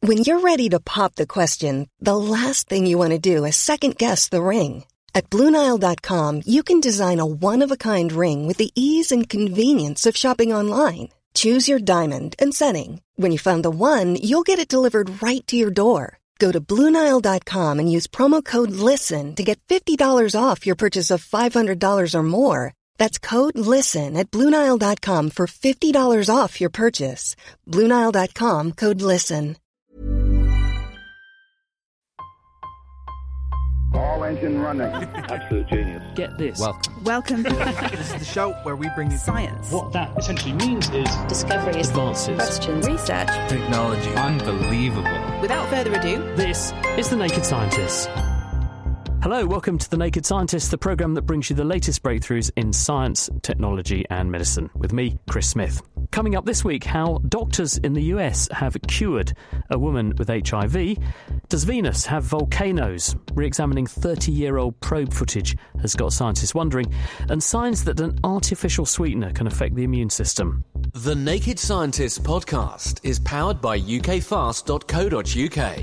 When you're ready to pop the question, the last thing you want to do is second-guess the ring. At BlueNile.com, you can design a one-of-a-kind ring with the ease and convenience of shopping online. Choose your diamond and setting. When you find the one, you'll get it delivered right to your door. Go to BlueNile.com and use promo code LISTEN to get $50 off your purchase of $500 or more. That's code LISTEN at BlueNile.com for $50 off your purchase. BlueNile.com, code LISTEN. All engine running. Absolute genius. Get this. Welcome. This is the show where we bring you Science. What that essentially means is Discoveries. Advances. Questions. Research. Technology. Unbelievable. Without further ado, This is The Naked Scientists. Hello, welcome to The Naked Scientists, the programme that brings you the latest breakthroughs in science, technology and medicine, with me, Chris Smith. Coming up this week, how doctors in the US have cured a woman with HIV. Does Venus have volcanoes? Re-examining 30-year-old probe footage has got scientists wondering. And signs that an artificial sweetener can affect the immune system. The Naked Scientists podcast is powered by ukfast.co.uk.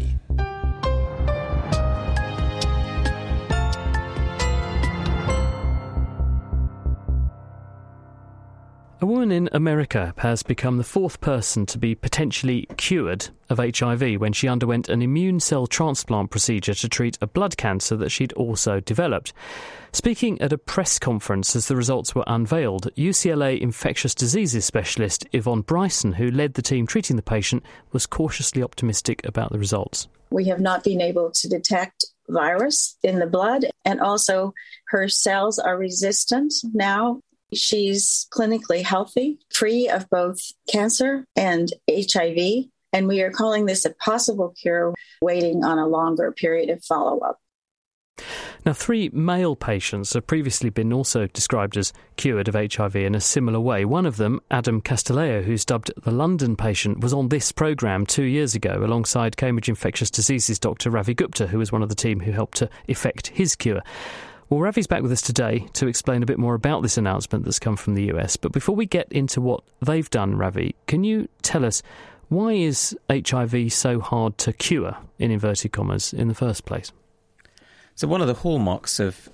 A woman in America has become the fourth person to be potentially cured of HIV when she underwent an immune cell transplant procedure to treat a blood cancer that she'd also developed. Speaking at a press conference as the results were unveiled, UCLA infectious diseases specialist Yvonne Bryson, who led the team treating the patient, was cautiously optimistic about the results. We have not been able to detect virus in the blood, and also her cells are resistant now. She's clinically healthy, free of both cancer and HIV, and we are calling this a possible cure, waiting on a longer period of follow-up. Now, 3 male patients have previously been also described as cured of HIV in a similar way. One of them, Adam Castelleo, who's dubbed the London patient, was on this programme 2 years ago alongside Cambridge Infectious Diseases Dr. Ravi Gupta, who was one of the team who helped to effect his cure. Well, Ravi's back with us today to explain a bit more about this announcement that's come from the US. But before we get into what they've done, Ravi, can you tell us, why is HIV so hard to cure, in inverted commas, in the first place? So one of the hallmarks of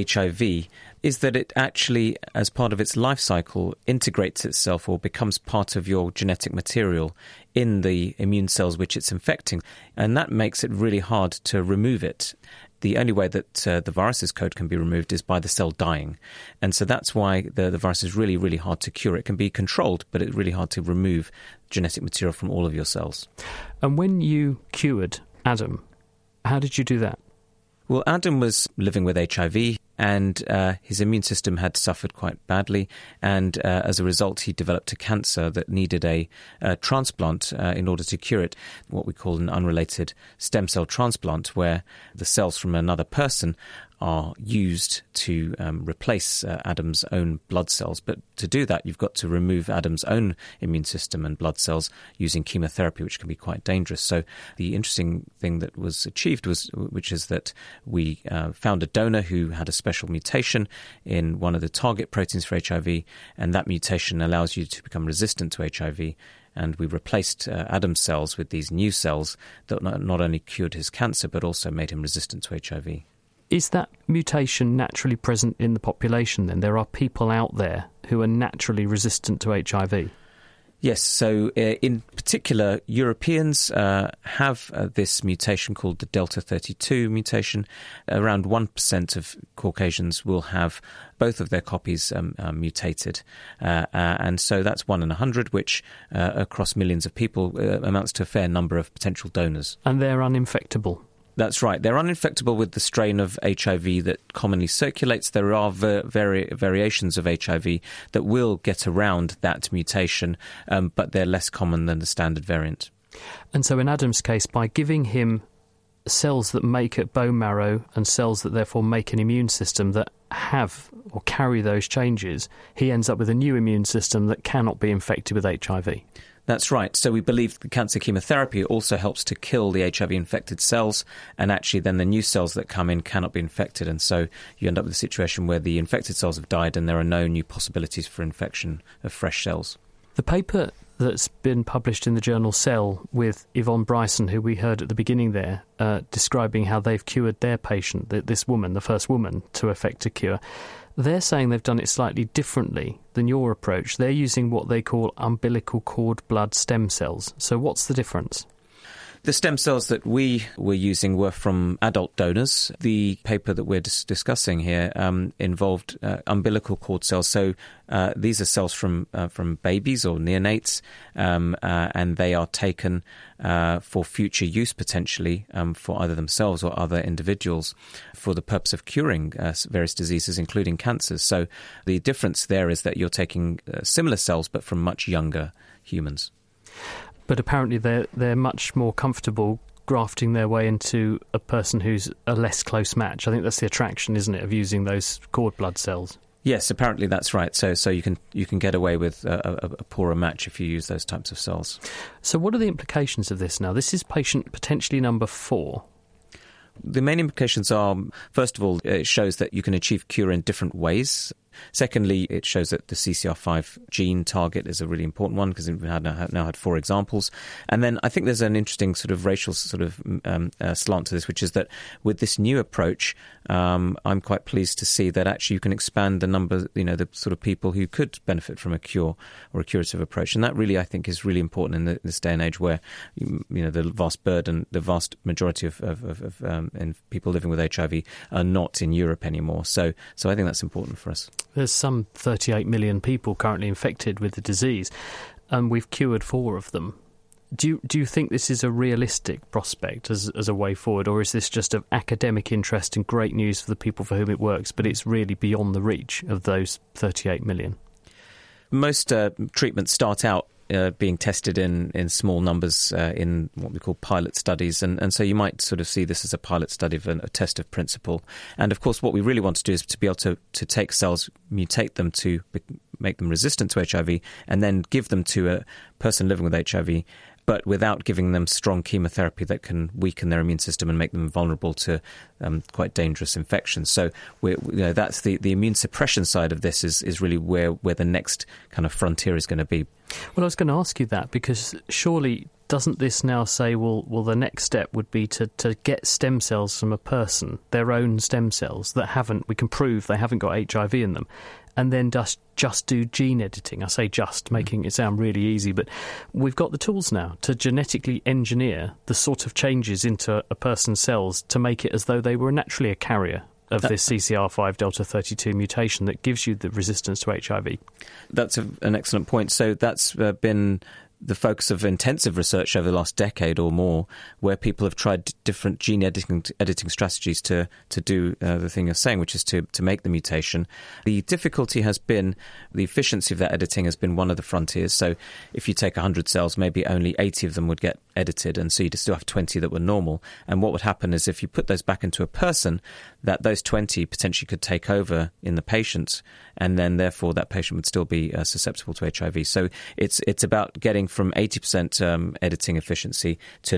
HIV is that it actually, as part of its life cycle, integrates itself or becomes part of your genetic material in the immune cells which it's infecting. And that makes it really hard to remove it. The only way that the virus's code can be removed is by the cell dying. And so that's why the virus is really, really hard to cure. It can be controlled, but it's really hard to remove genetic material from all of your cells. And when you cured Adam, how did you do that? Well, Adam was living with HIV, and his immune system had suffered quite badly, and as a result he developed a cancer that needed a transplant in order to cure it, what we call an unrelated stem cell transplant, where the cells from another person are used to replace Adam's own blood cells. But to do that, you've got to remove Adam's own immune system and blood cells using chemotherapy, which can be quite dangerous. So the interesting thing that was achieved which is that we found a donor who had a special mutation in one of the target proteins for HIV, and that mutation allows you to become resistant to HIV. And we replaced Adam's cells with these new cells that not only cured his cancer, but also made him resistant to HIV. Is that mutation naturally present in the population then? There are people out there who are naturally resistant to HIV? Yes, so in particular, Europeans have this mutation called the Delta 32 mutation. Around 1% of Caucasians will have both of their copies mutated. And so that's 1 in 100, which across millions of people amounts to a fair number of potential donors. And they're uninfectable? That's right. They're uninfectable with the strain of HIV that commonly circulates. There are variations of HIV that will get around that mutation, but they're less common than the standard variant. And so in Adam's case, by giving him cells that make a bone marrow and cells that therefore make an immune system that have or carry those changes, he ends up with a new immune system that cannot be infected with HIV. That's right. So we believe the cancer chemotherapy also helps to kill the HIV-infected cells, and actually then the new cells that come in cannot be infected. And so you end up with a situation where the infected cells have died and there are no new possibilities for infection of fresh cells. The paper that's been published in the journal Cell with Yvonne Bryson, who we heard at the beginning there, describing how they've cured their patient, this woman, the first woman to effect a cure, they're saying they've done it slightly differently than your approach. They're using what they call umbilical cord blood stem cells. So what's the difference? The stem cells that we were using were from adult donors. The paper that we're discussing here involved umbilical cord cells. So these are cells from babies or neonates, and they are taken for future use potentially for either themselves or other individuals for the purpose of curing various diseases, including cancers. So the difference there is that you're taking similar cells but from much younger humans. But apparently they're much more comfortable grafting their way into a person who's a less close match. I think that's the attraction, isn't it, of using those cord blood cells? Yes, apparently that's right. So you can get away with a poorer match if you use those types of cells. So what are the implications of this now? This is patient potentially number 4. The main implications are, first of all, it shows that you can achieve cure in different ways. Secondly, it shows that the CCR5 gene target is a really important one because we've now had 4 examples. And then I think there's an interesting sort of racial sort of slant to this, which is that with this new approach, I'm quite pleased to see that actually you can expand the number, the sort of people who could benefit from a cure or a curative approach. And that really, I think, is really important in this day and age where, the vast burden, the vast majority of people living with HIV are not in Europe anymore. So I think that's important for us. There's some 38 million people currently infected with the disease, and we've cured 4 of them. Do you think this is a realistic prospect as a way forward, or is this just of academic interest and great news for the people for whom it works, but it's really beyond the reach of those 38 million? Most treatments start out being tested in small numbers in what we call pilot studies. And so you might sort of see this as a pilot study of a test of principle. And of course, what we really want to do is to be able to take cells, mutate them to make them resistant to HIV, and then give them to a person living with HIV, but without giving them strong chemotherapy that can weaken their immune system and make them vulnerable to quite dangerous infections. So that's the immune suppression side of this is really where the next kind of frontier is going to be. Well, I was going to ask you that because surely doesn't this now say, well, the next step would be to get stem cells from a person, their own stem cells that we can prove they haven't got HIV in them, and then just do gene editing. I say just, making it sound really easy, but we've got the tools now to genetically engineer the sort of changes into a person's cells to make it as though they were naturally a carrier of this CCR5 Delta 32 mutation that gives you the resistance to HIV. That's an excellent point. So that's been the focus of intensive research over the last decade or more, where people have tried different gene editing strategies to do the thing you're saying, which is to make the mutation. The difficulty has been the efficiency of that editing has been one of the frontiers. So if you take 100 cells, maybe only 80 of them would get edited, and so you'd still have 20 that were normal. And what would happen is if you put those back into a person, that those 20 potentially could take over in the patient, and then therefore that patient would still be susceptible to HIV. So it's about getting from 80% editing efficiency to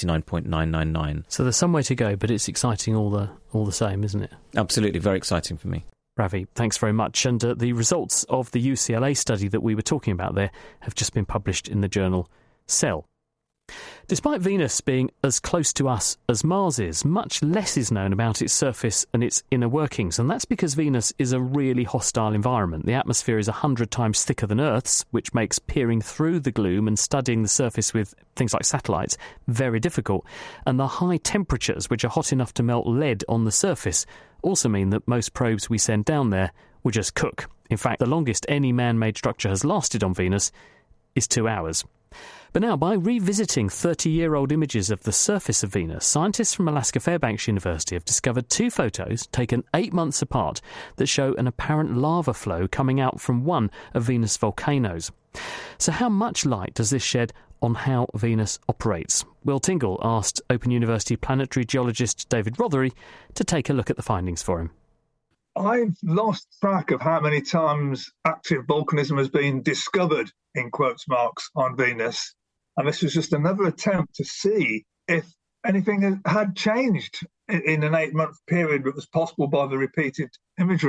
99.999. So there's some way to go, but it's exciting all the same, isn't it? Absolutely, very exciting for me. Ravi, thanks very much. And the results of the UCLA study that we were talking about there have just been published in the journal Cell. Despite Venus being as close to us as Mars is, much less is known about its surface and its inner workings, and that's because Venus is a really hostile environment. The atmosphere is 100 times thicker than Earth's, which makes peering through the gloom and studying the surface with things like satellites very difficult. And the high temperatures, which are hot enough to melt lead on the surface, also mean that most probes we send down there will just cook. In fact, the longest any man-made structure has lasted on Venus is 2 hours. But now, by revisiting 30-year-old images of the surface of Venus, scientists from Alaska Fairbanks University have discovered 2 photos taken 8 months apart that show an apparent lava flow coming out from one of Venus' volcanoes. So how much light does this shed on how Venus operates? Will Tingle asked Open University planetary geologist David Rothery to take a look at the findings for him. I've lost track of how many times active volcanism has been discovered, in quotes marks, on Venus. And this was just another attempt to see if anything had changed in an 8-month period that was possible by the repeated imagery.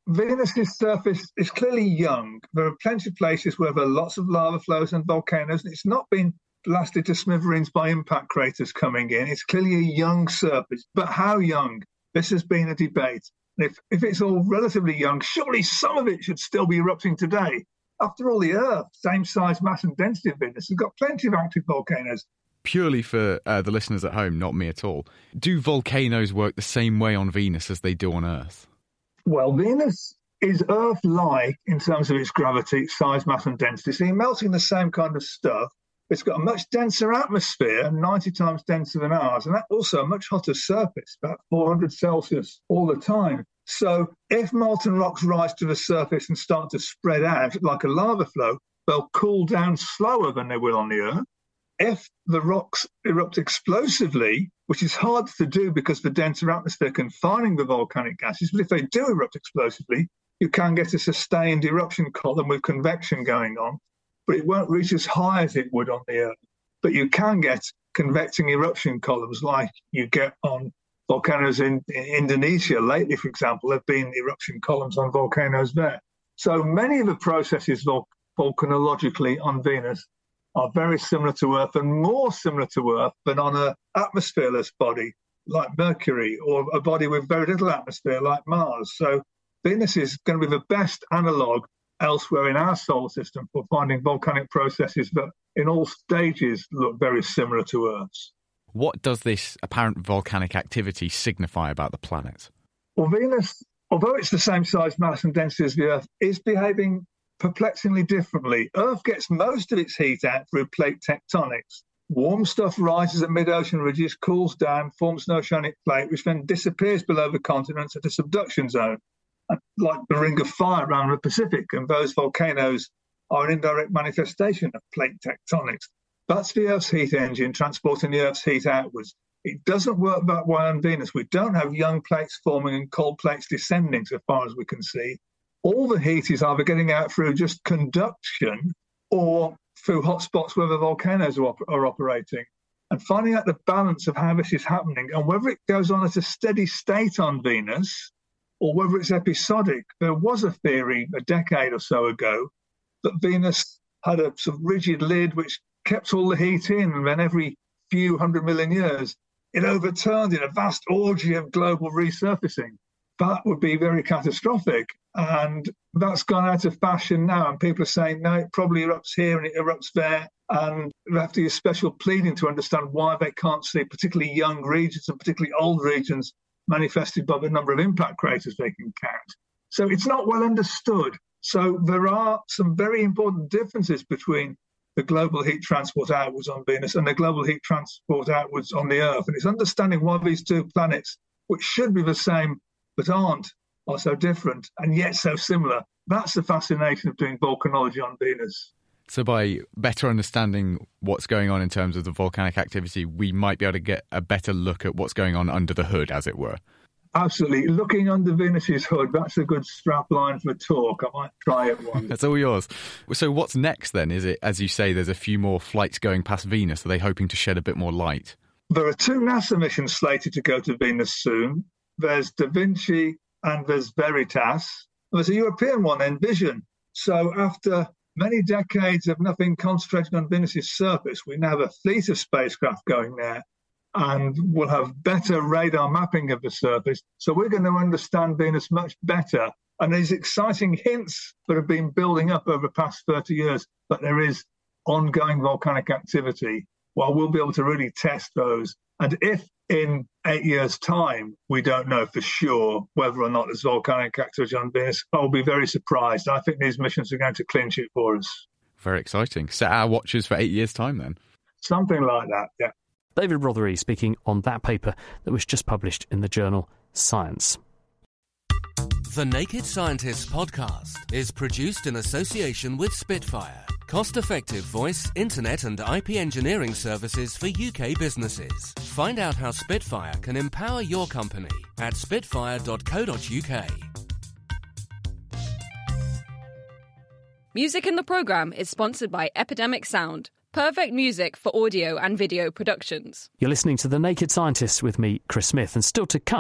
Venus's surface is clearly young. There are plenty of places where there are lots of lava flows and volcanoes, and it's not been blasted to smithereens by impact craters coming in. It's clearly a young surface. But how young? This has been a debate. If it's all relatively young, surely some of it should still be erupting today. After all, the Earth, same size, mass and density of Venus, has got plenty of active volcanoes. Purely for the listeners at home, not me at all, do volcanoes work the same way on Venus as they do on Earth? Well, Venus is Earth-like in terms of its gravity, size, mass and density. So you're melting the same kind of stuff. It's got a much denser atmosphere, 90 times denser than ours, and that's also a much hotter surface, about 400 Celsius all the time. So if molten rocks rise to the surface and start to spread out like a lava flow, they'll cool down slower than they will on the Earth. If the rocks erupt explosively, which is hard to do because of the denser atmosphere confining the volcanic gases, but if they do erupt explosively, you can get a sustained eruption column with convection going on, but it won't reach as high as it would on the Earth. But you can get convecting eruption columns like you get on volcanoes in Indonesia. Lately, for example, there have been eruption columns on volcanoes there. So many of the processes volcanologically on Venus are very similar to Earth and more similar to Earth than on an atmosphereless body like Mercury or a body with very little atmosphere like Mars. So Venus is going to be the best analogue elsewhere in our solar system for finding volcanic processes that in all stages look very similar to Earth's. What does this apparent volcanic activity signify about the planet? Well, Venus, although it's the same size, mass and density as the Earth, is behaving perplexingly differently. Earth gets most of its heat out through plate tectonics. Warm stuff rises at mid-ocean ridges, cools down, forms an oceanic plate, which then disappears below the continents at a subduction zone, like the Ring of Fire around the Pacific, and those volcanoes are an indirect manifestation of plate tectonics. That's the Earth's heat engine transporting the Earth's heat outwards. It doesn't work that way on Venus. We don't have young plates forming and cold plates descending so far as we can see. All the heat is either getting out through just conduction or through hotspots where the volcanoes are operating. And finding out the balance of how this is happening and whether it goes on at a steady state on Venus or whether it's episodic. There was a theory a decade or so ago that Venus had a sort of rigid lid which kept all the heat in, and then every few 100 million years it overturned in a vast orgy of global resurfacing. That would be very catastrophic. And that's gone out of fashion now. And people are saying, no, it probably erupts here and it erupts there. And we have to use special pleading to understand why they can't see particularly young regions and particularly old regions manifested by the number of impact craters they can count. So it's not well understood. So there are some very important differences between the global heat transport outwards on Venus and the global heat transport outwards on the Earth. And it's understanding why these two planets, which should be the same but aren't, are so different and yet so similar. That's the fascination of doing volcanology on Venus. So by better understanding what's going on in terms of the volcanic activity, we might be able to get a better look at what's going on under the hood, as it were. Absolutely. Looking under Venus's hood, that's a good strap line for a talk. I might try it once. That's all yours. So what's next then? Is it, as you say, there's a few more flights going past Venus? Are they hoping to shed a bit more light? There are two NASA missions slated to go to Venus soon. There's Da Vinci and there's Veritas. There's a European one, Envision. So after many decades of nothing concentrating on Venus's surface, we now have a fleet of spacecraft going there, and we'll have better radar mapping of the surface. So we're going to understand Venus much better. And there's exciting hints that have been building up over the past 30 years that there is ongoing volcanic activity. Well, we'll be able to really test those. And if in 8 years' time we don't know for sure whether or not there's volcanic activity on Venus, I'll be very surprised. I think these missions are going to clinch it for us. Very exciting. Set our watches for 8 years' time then. Something like that, yeah. David Rothery speaking on that paper that was just published in the journal Science. The Naked Scientists podcast is produced in association with Spitfire, cost-effective voice, internet and IP engineering services for UK businesses. Find out how Spitfire can empower your company at spitfire.co.uk. Music in the programme is sponsored by Epidemic Sound. Perfect music for audio and video productions. You're listening to The Naked Scientists with me, Chris Smith, and still to come,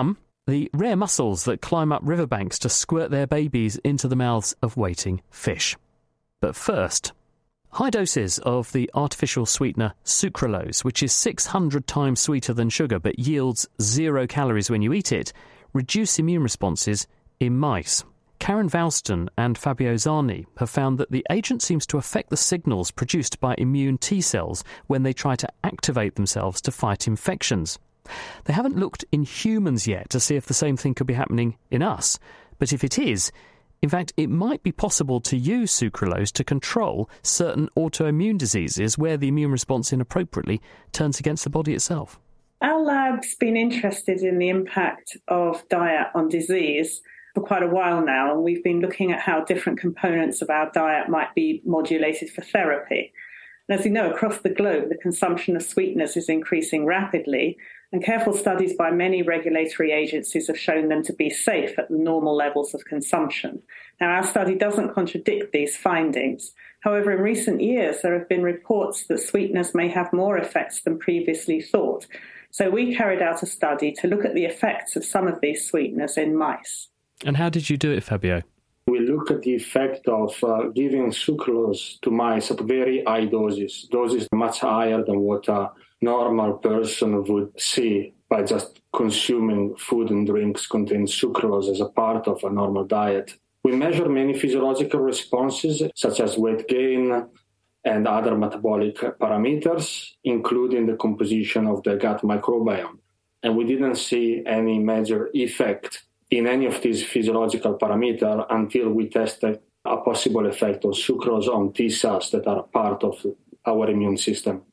the rare mussels that climb up riverbanks to squirt their babies into the mouths of waiting fish. But first, high doses of the artificial sweetener sucralose, which is 600 times sweeter than sugar but yields 0 calories when you eat it, reduce immune responses in mice. Karen Vouston and Fabio Zani have found that the agent seems to affect the signals produced by immune T cells when they try to activate themselves to fight infections. They haven't looked in humans yet to see if the same thing could be happening in us, but if it is, in fact, it might be possible to use sucralose to control certain autoimmune diseases where the immune response inappropriately turns against the body itself. Our lab's been interested in the impact of diet on disease for quite a while now, and we've been looking at how different components of our diet might be modulated for therapy. And as you know, across the globe, the consumption of sweeteners is increasing rapidly, and careful studies by many regulatory agencies have shown them to be safe at the normal levels of consumption. Now, our study doesn't contradict these findings. However, in recent years, there have been reports that sweeteners may have more effects than previously thought. So we carried out a study to look at the effects of some of these sweeteners in mice. And how did you do it, Fabio? We looked at the effect of giving sucralose to mice at very high doses much higher than what a normal person would see by just consuming food and drinks containing sucralose as a part of a normal diet. We measured many physiological responses, such as weight gain and other metabolic parameters, including the composition of the gut microbiome. And we didn't see any major effect in any of these physiological parameters until we tested a possible effect of sucralose on T cells that are part of our immune system.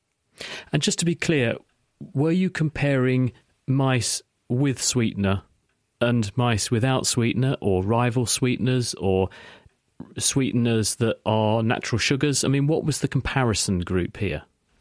And just to be clear, were you comparing mice with sweetener and mice without sweetener, or rival sweeteners, or sweeteners that are natural sugars? I mean, what was the comparison group here?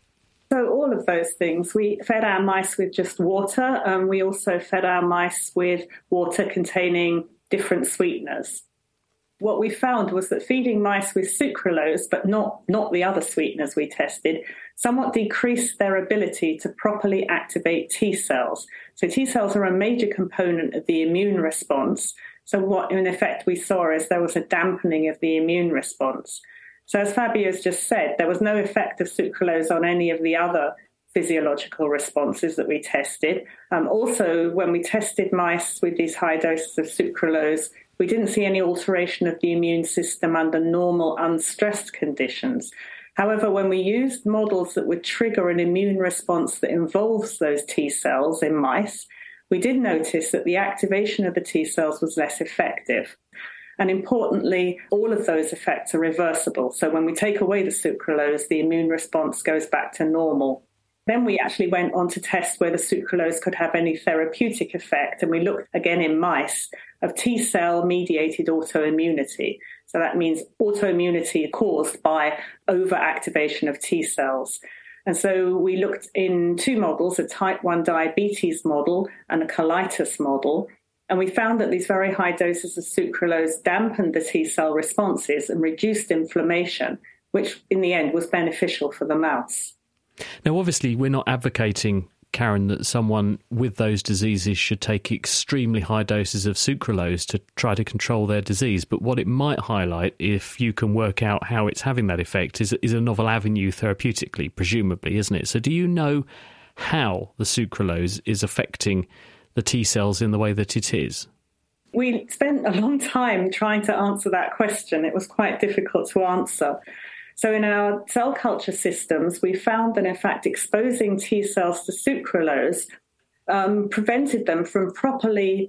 So all of those things. We fed our mice with just water, and we also fed our mice with water containing different sweeteners. What we found was that feeding mice with sucralose, but not the other sweeteners we tested, somewhat decreased their ability to properly activate T cells. So T cells are a major component of the immune response. So what, in effect, we saw is there was a dampening of the immune response. So as Fabio's just said, there was no effect of sucralose on any of the other physiological responses that we tested. Also, when we tested mice with these high doses of sucralose, we didn't see any alteration of the immune system under normal, unstressed conditions. However, when we used models that would trigger an immune response that involves those T cells in mice, we did notice that the activation of the T cells was less effective. And importantly, all of those effects are reversible. So when we take away the sucralose, the immune response goes back to normal. Then we actually went on to test whether sucralose could have any therapeutic effect. And we looked again in mice of T-cell-mediated autoimmunity. So that means autoimmunity caused by overactivation of T cells. And so we looked in two models, a type 1 diabetes model and a colitis model. And we found that these very high doses of sucralose dampened the T-cell responses and reduced inflammation, which in the end was beneficial for the mouse. Now, obviously, we're not advocating, Karen, that someone with those diseases should take extremely high doses of sucralose to try to control their disease. But what it might highlight, if you can work out how it's having that effect, is a novel avenue therapeutically, presumably, isn't it? So do you know how the sucralose is affecting the T cells in the way that it is? We spent a long time trying to answer that question. It was quite difficult to answer. So in our cell culture systems, we found that, in fact, exposing T cells to sucralose prevented them from properly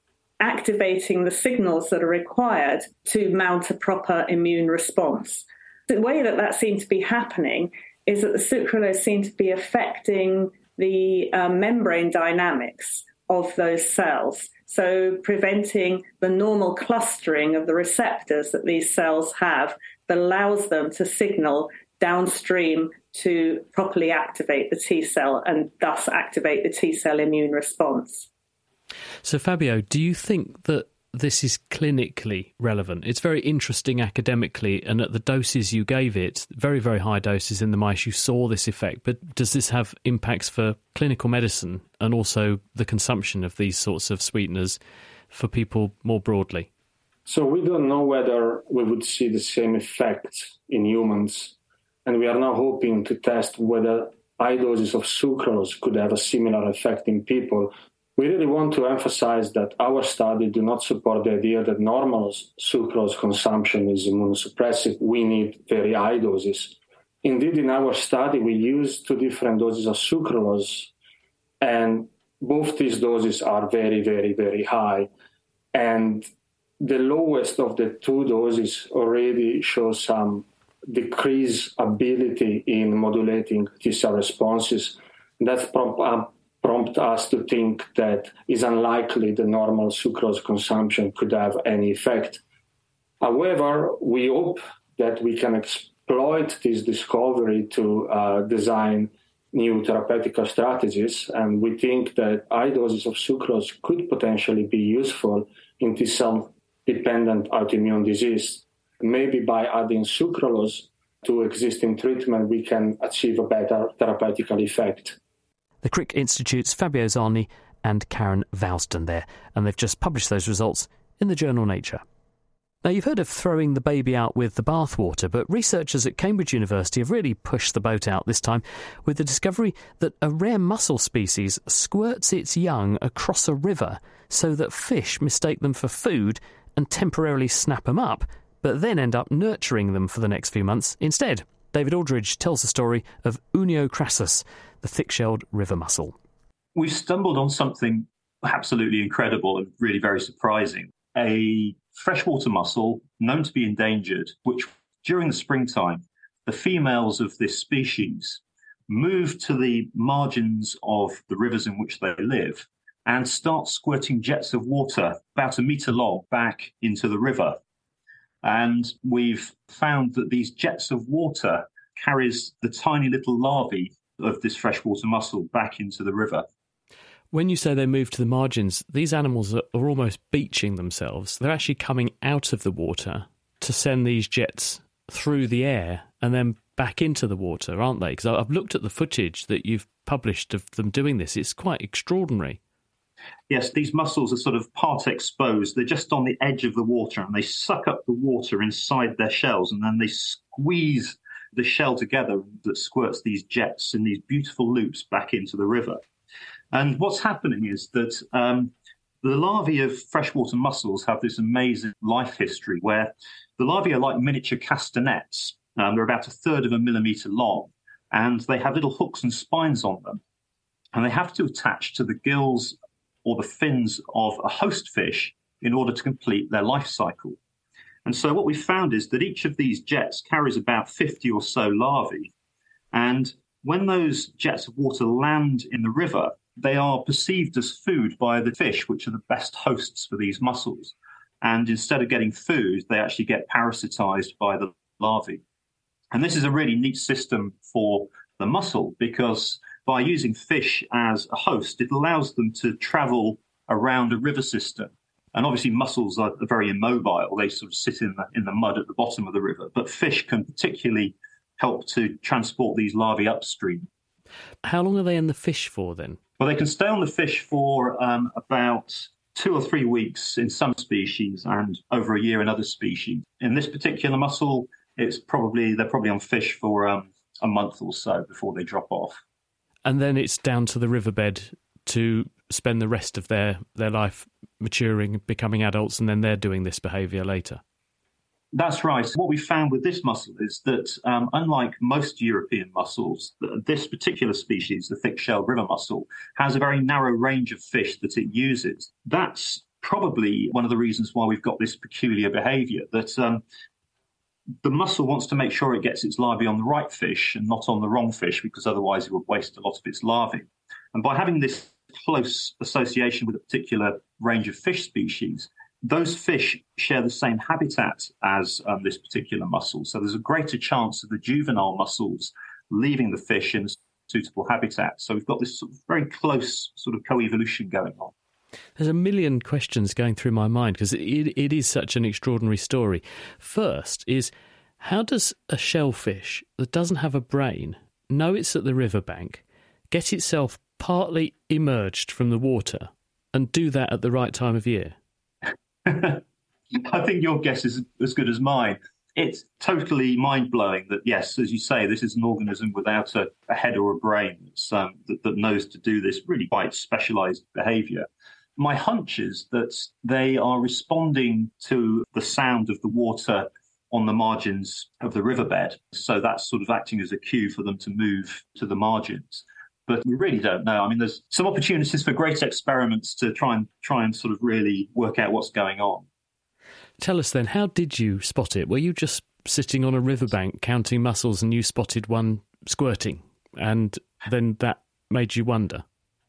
activating the signals that are required to mount a proper immune response. The way that seemed to be happening is that the sucralose seemed to be affecting the membrane dynamics of those cells, so preventing the normal clustering of the receptors that these cells have that allows them to signal downstream to properly activate the T cell and thus activate the T cell immune response. So, Fabio, do you think that this is clinically relevant. It's very interesting academically, and at the doses you gave it, very, very high doses in the mice, you saw this effect. But does this have impacts for clinical medicine and also the consumption of these sorts of sweeteners for people more broadly? So we don't know whether we would see the same effect in humans, and we are now hoping to test whether high doses of sucrose could have a similar effect in people. We really want to emphasize that our study do not support the idea that normal sucrose consumption is immunosuppressive. We need very high doses. Indeed, in our study, we used 2 different doses of sucrose, and both these doses are very, very, very high. And the lowest of the 2 doses already shows some decreased ability in modulating T-cell responses. That's prompt us to think that it's unlikely the normal sucrose consumption could have any effect. However, we hope that we can exploit this discovery to design new therapeutic strategies, and we think that high doses of sucrose could potentially be useful in T-cell dependent autoimmune disease. Maybe by adding sucralose to existing treatment, we can achieve a better therapeutic effect. The Crick Institute's Fabio Zani and Karen Vousden there, and they've just published those results in the journal Nature. Now, you've heard of throwing the baby out with the bathwater, but researchers at Cambridge University have really pushed the boat out this time with the discovery that a rare mussel species squirts its young across a river so that fish mistake them for food and temporarily snap them up, but then end up nurturing them for the next few months instead. David Aldridge tells the story of Unio crassus, the thick-shelled river mussel. We've stumbled on something absolutely incredible and really very surprising. A freshwater mussel known to be endangered, which during the springtime, the females of this species move to the margins of the rivers in which they live and start squirting jets of water about 1 metre long back into the river. And we've found that these jets of water carries the tiny little larvae of this freshwater mussel back into the river. When you say they move to the margins, these animals are almost beaching themselves. They're actually coming out of the water to send these jets through the air and then back into the water, aren't they? Because I've looked at the footage that you've published of them doing this. It's quite extraordinary. Yes, these mussels are sort of part exposed. They're just on the edge of the water and they suck up the water inside their shells and then they squeeze the shell together that squirts these jets in these beautiful loops back into the river. And what's happening is that the larvae of freshwater mussels have this amazing life history where the larvae are like miniature castanets. They're about 1/3 of a millimetre long and they have little hooks and spines on them. And they have to attach to the gills or the fins of a host fish in order to complete their life cycle. And so what we found is that each of these jets carries about 50 or so larvae. And when those jets of water land in the river, they are perceived as food by the fish, which are the best hosts for these mussels. And instead of getting food, they actually get parasitized by the larvae. And this is a really neat system for the mussel because by using fish as a host, it allows them to travel around a river system. And obviously mussels are very immobile. They sort of sit in the mud at the bottom of the river. But fish can particularly help to transport these larvae upstream. How long are they in the fish for then? Well, they can stay on the fish for about 2 or 3 weeks in some species and over a year in other species. In this particular mussel, they're probably on fish for a month or so before they drop off. And then it's down to the riverbed to spend the rest of their life maturing, becoming adults, and then they're doing this behaviour later. That's right. What we found with this mussel is that, unlike most European mussels, this particular species, the thick-shelled river mussel, has a very narrow range of fish that it uses. That's probably one of the reasons why we've got this peculiar behaviour, that the mussel wants to make sure it gets its larvae on the right fish and not on the wrong fish, because otherwise it would waste a lot of its larvae. And by having this close association with a particular range of fish species, those fish share the same habitat as this particular mussel. So there's a greater chance of the juvenile mussels leaving the fish in a suitable habitat. So we've got this sort of very close sort of coevolution going on. There's a million questions going through my mind because it is such an extraordinary story. First is, how does a shellfish that doesn't have a brain know it's at the riverbank, get itself partly emerged from the water, and do that at the right time of year? I think your guess is as good as mine. It's totally mind-blowing that, yes, as you say, this is an organism without a head or a brain that knows to do this really quite specialised behaviour. My hunch is that they are responding to the sound of the water on the margins of the riverbed. So that's sort of acting as a cue for them to move to the margins. But we really don't know. I mean, there's some opportunities for great experiments to try and sort of really work out what's going on. Tell us then, how did you spot it? Were you just sitting on a riverbank counting mussels and you spotted one squirting, and then that made you wonder?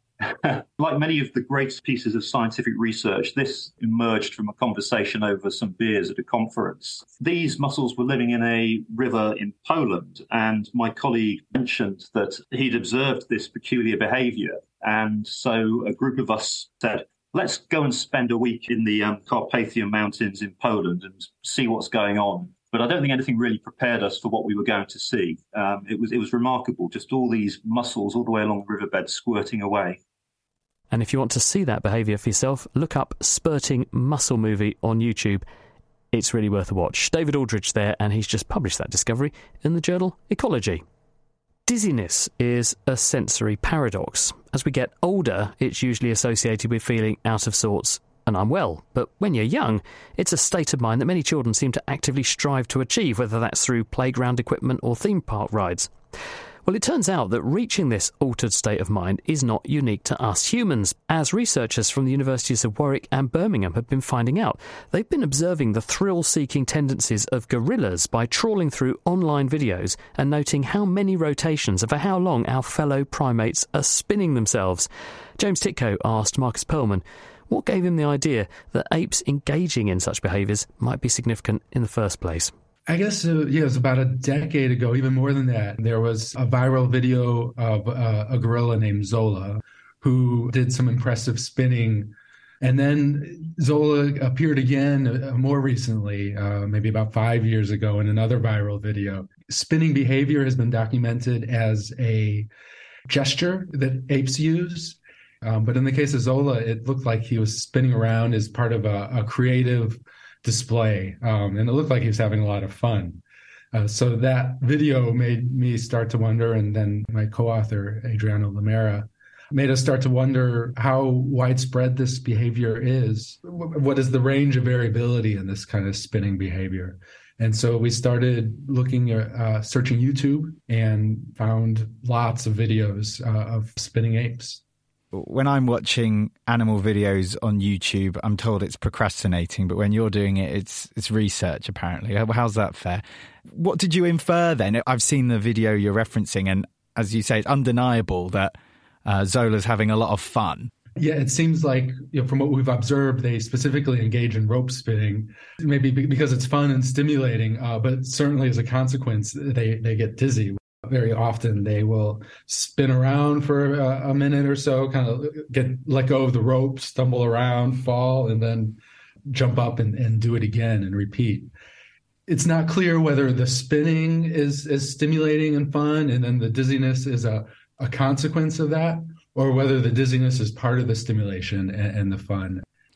Like many of the great pieces of scientific research, this emerged from a conversation over some beers at a conference. These mussels were living in a river in Poland, and my colleague mentioned that he'd observed this peculiar behaviour. And so a group of us said, let's go and spend a week in the Carpathian Mountains in Poland and see what's going on. But I don't think anything really prepared us for what we were going to see. It was remarkable, just all these mussels all the way along the riverbed squirting away. And if you want to see that behaviour for yourself, look up Spurting Mussel Movie on YouTube. It's really worth a watch. David Aldridge there, and he's just published that discovery in the journal Ecology. Dizziness is a sensory paradox. As we get older, it's usually associated with feeling out of sorts and unwell. But when you're young, it's a state of mind that many children seem to actively strive to achieve, whether that's through playground equipment or theme park rides. Well, it turns out that reaching this altered state of mind is not unique to us humans, as researchers from the universities of Warwick and Birmingham have been finding out. They've been observing the thrill-seeking tendencies of gorillas by trawling through online videos and noting how many rotations and for how long our fellow primates are spinning themselves. James Titko asked Marcus Perlman what gave him the idea that apes engaging in such behaviours might be significant in the first place. I guess, it was about a decade ago, even more than that. There was a viral video of a gorilla named Zola who did some impressive spinning. And then Zola appeared again more recently, maybe about 5 years ago, in another viral video. Spinning behavior has been documented as a gesture that apes use. But in the case of Zola, it looked like he was spinning around as part of a creative display, and it looked like he was having a lot of fun. So that video made me start to wonder, and then my co-author, Adriano Lamera, made us start to wonder how widespread this behavior is. What is the range of variability in this kind of spinning behavior? And so we started looking at searching YouTube and found lots of videos of spinning apes. When I'm watching animal videos on YouTube, I'm told it's procrastinating, but when you're doing it, it's research, apparently. How's that fair? What did you infer then? I've seen the video you're referencing, and as you say, it's undeniable that Zola's having a lot of fun. Yeah, it seems like, from what we've observed, they specifically engage in rope spinning, maybe because it's fun and stimulating, but certainly as a consequence, they get dizzy. Very often they will spin around for a minute or so, kind of let go of the rope, stumble around, fall, and then jump up and do it again and repeat. It's not clear whether the spinning is stimulating and fun, and then the dizziness is a consequence of that, or whether the dizziness is part of the stimulation and the fun.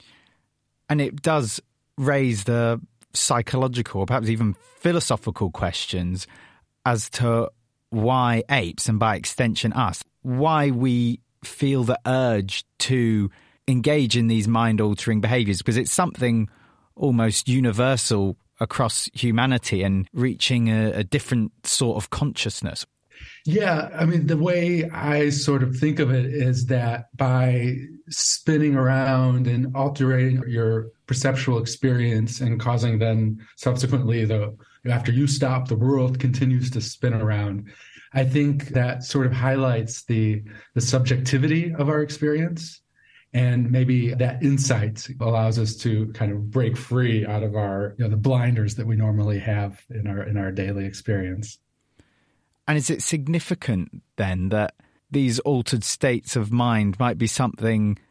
And it does raise the psychological, or perhaps even philosophical questions as to why apes, and by extension us, why we feel the urge to engage in these mind-altering behaviours, because it's something almost universal across humanity and reaching a different sort of consciousness. Yeah, I mean, the way I sort of think of it is that by spinning around and altering your perceptual experience and causing then subsequently after you stop, the world continues to spin around. I think that sort of highlights the subjectivity of our experience, and maybe that insight allows us to kind of break free out of our the blinders that we normally have in our daily experience. And is it significant then that these altered states of mind might be something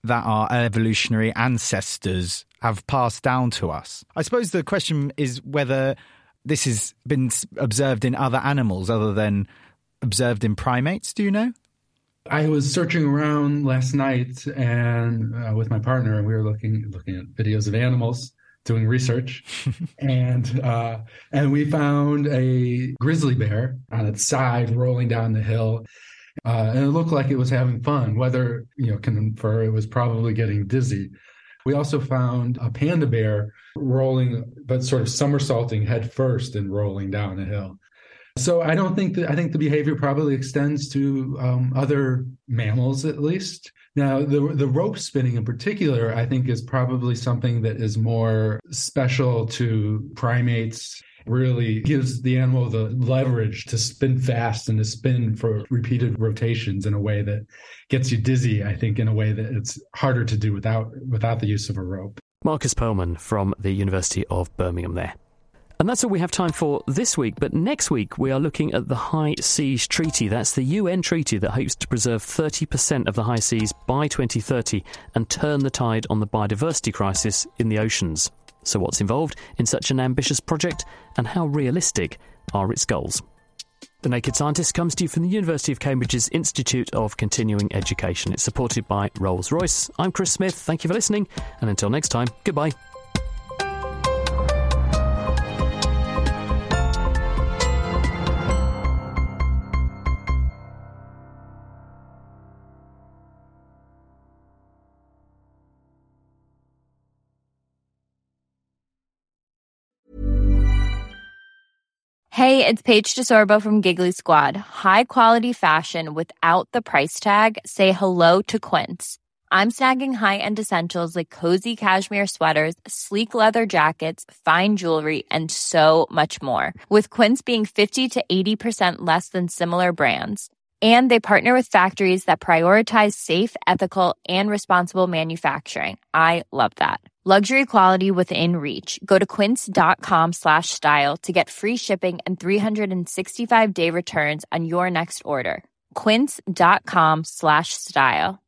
that our evolutionary ancestors have passed down to us. I suppose the question is whether this has been observed in other animals other than observed in primates. Do you know? I was searching around last night and with my partner, and we were looking at videos of animals, doing research, and we found a grizzly bear on its side rolling down the hill, and it looked like it was having fun. Whether can infer it was probably getting dizzy. We also found a panda bear rolling, but sort of somersaulting head first and rolling down a hill. So I think the behavior probably extends to other mammals, at least. Now, the rope spinning in particular, I think, is probably something that is more special to primates. Really gives the animal the leverage to spin fast and to spin for repeated rotations in a way that gets you dizzy, I think, in a way that it's harder to do without the use of a rope. Marcus Perlman from the University of Birmingham there. And that's all we have time for this week. But next week, we are looking at the High Seas Treaty. That's the UN treaty that hopes to preserve 30% of the high seas by 2030 and turn the tide on the biodiversity crisis in the oceans. So what's involved in such an ambitious project, and how realistic are its goals? The Naked Scientist comes to you from the University of Cambridge's Institute of Continuing Education. It's supported by Rolls-Royce. I'm Chris Smith. Thank you for listening. And until next time, goodbye. Hey, it's Paige DeSorbo from Giggly Squad. High quality fashion without the price tag. Say hello to Quince. I'm snagging high-end essentials like cozy cashmere sweaters, sleek leather jackets, fine jewelry, and so much more. With Quince being 50 to 80% less than similar brands. And they partner with factories that prioritize safe, ethical, and responsible manufacturing. I love that. Luxury quality within reach. Go to quince.com/style to get free shipping and 365-day returns on your next order. Quince.com/style.